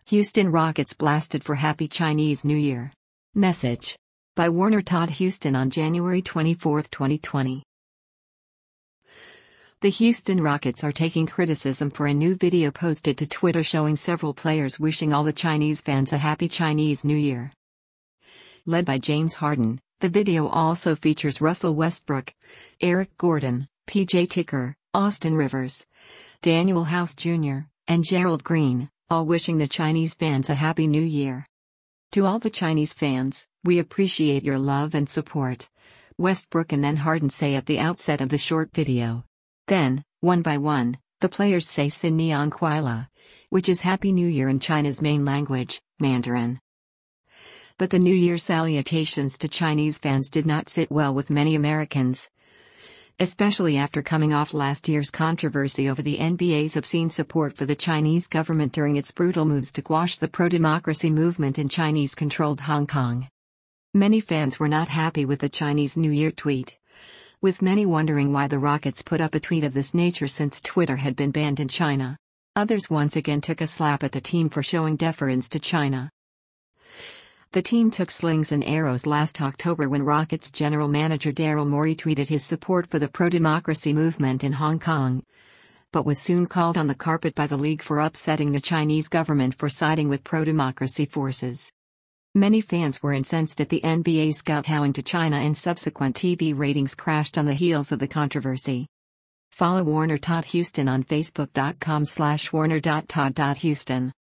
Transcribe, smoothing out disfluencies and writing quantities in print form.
Houston Rockets blasted for Happy Chinese New Year. Message. By Warner Todd Houston on January 24, 2020. The Houston Rockets are taking criticism for a new video posted to Twitter showing several players wishing all the Chinese fans a Happy Chinese New Year. Led by James Harden, the video also features Russell Westbrook, Eric Gordon, PJ Tucker, Austin Rivers, Daniel House Jr., and Gerald Green, all wishing the Chinese fans a Happy New Year. To all the Chinese fans, we appreciate your love and support, Westbrook and then Harden say at the outset of the short video. Then, one by one, the players say Xin Niang Kuai, which is Happy New Year in China's main language, Mandarin. But the New Year salutations to Chinese fans did not sit well with many Americans, especially after coming off last year's controversy over the NBA's obscene support for the Chinese government during its brutal moves to quash the pro-democracy movement in Chinese-controlled Hong Kong. Many fans were not happy with the Chinese New Year tweet, with many wondering why the Rockets put up a tweet of this nature since Twitter had been banned in China. Others once again took a slap at the team for showing deference to China. The team took slings and arrows last October when Rockets general manager Daryl Morey tweeted his support for the pro-democracy movement in Hong Kong, but was soon called on the carpet by the league for upsetting the Chinese government for siding with pro-democracy forces. Many fans were incensed at the NBA's kowtowing to China, and subsequent TV ratings crashed on the heels of the controversy. Follow Warner Todd Houston on Facebook.com/warner.todd.houston.